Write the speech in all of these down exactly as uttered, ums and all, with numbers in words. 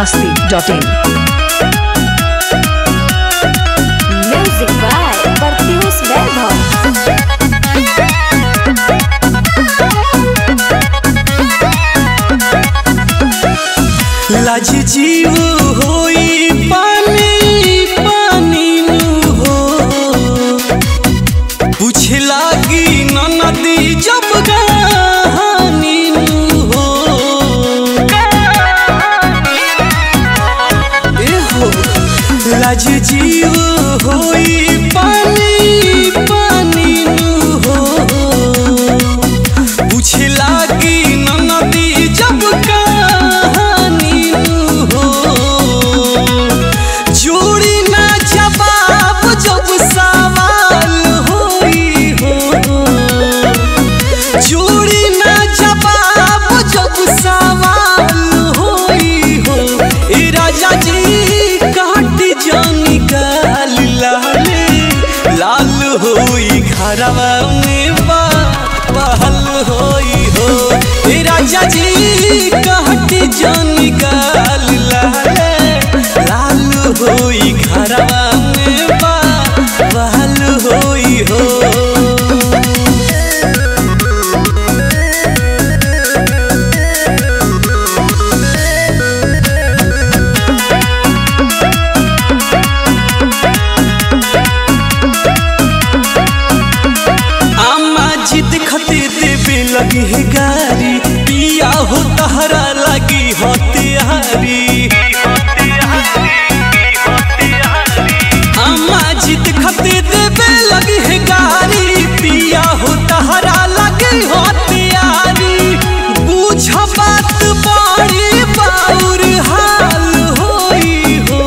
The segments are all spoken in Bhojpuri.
masti dot in. Music by Bartius Vaibhav. लाज जीव होई पानी पानी हो पूछे लागी न नदी जब कहानी हो ए हो लाज जीव होई पानी पानी हो पूछे लागी न नदी जब घरवा में बहल होई हो ए राजा जी कहती जानी गाल लाल होई घरवा में बहल होई हो लगी है गारी पिया हो तहरा लगी हो तिहारी अम्मा जिद खते देवे लगी है गारी पिया हो तहरा लगी हो तिहारी बुझ बात बड़ी बाउर हाल होई हो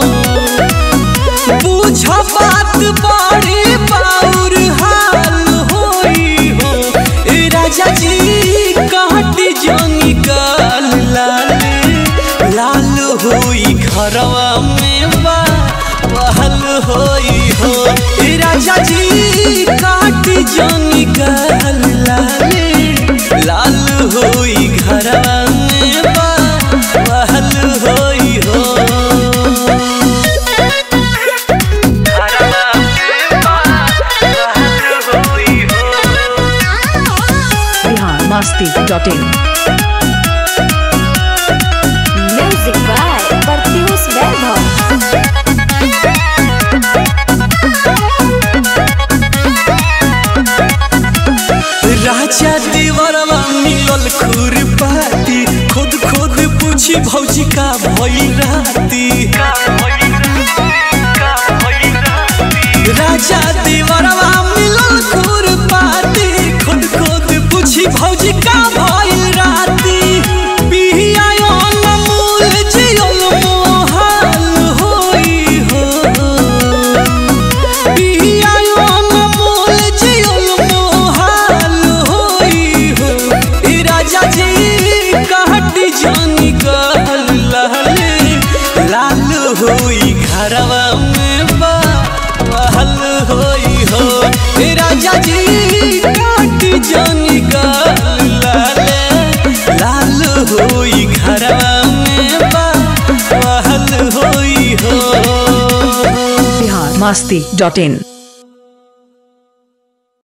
बुझ बात बड़ी बाउर हाल होई हो राजा जी कहती जानी गाल लाल लाल होई घरवा में बहल होई हो राजा जी कहती जानी गाल लाल लाल होई घरवा में बहल होई हो masti dot in. Music by Bartius Vaibhav. राजा दीवारवा मिलल खुरपाती खुद खुद पूछी भौजी का भइल राती राजा दीवारवा मिलल खुरपाती खुद खुद पूछी भौजी का भइल राती पिया अनमोल जियल मोहाल होई हो पिया अनमोल जियल मोहाल होई हो राजा जी कहती जानी गाल लाल लाल होई घरवा में बहल होई हो राजा जी कहती जानी गाल लाल लाल होई घरवा में बहल होई हो masti dot in.